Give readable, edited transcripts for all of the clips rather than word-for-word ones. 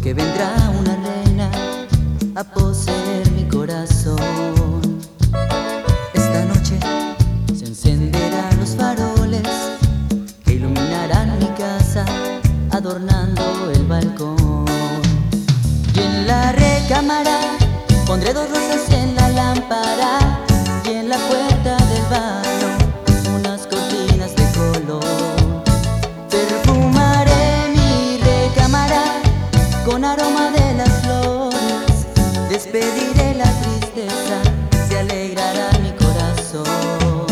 que vendrá una reina a poseer mi corazón. Esta noche se encenderán los faroles que iluminarán mi casa, adornando el balcón. Y en la recámara pondré 2 rosas en la lámpara, y en la puerta del baño unas cortinas de color. Perfumaré mi recámara con aroma de las flores, despediré la tristeza, se alegrará mi corazón.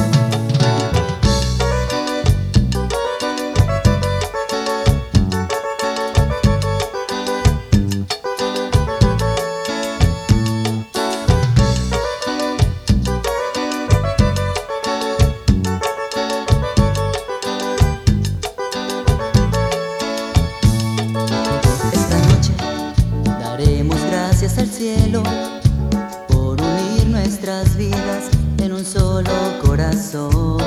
Daremos gracias al cielo por unir nuestras vidas en un solo corazón.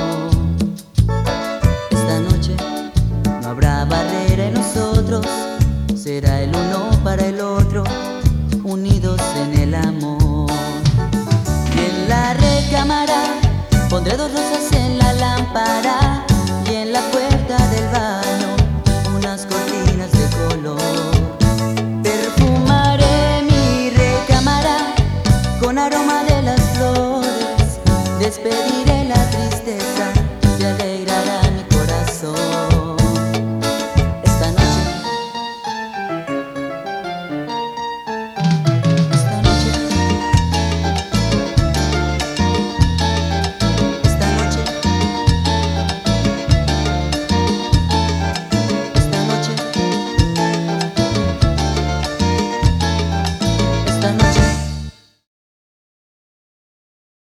Esta noche no habrá barrera en nosotros, será el uno para el otro, unidos en el amor. Y en la recámara pondré 2 rosas en la lámpara, y en la puerta del baño unas cortinas de color. Con aroma de las flores, despediré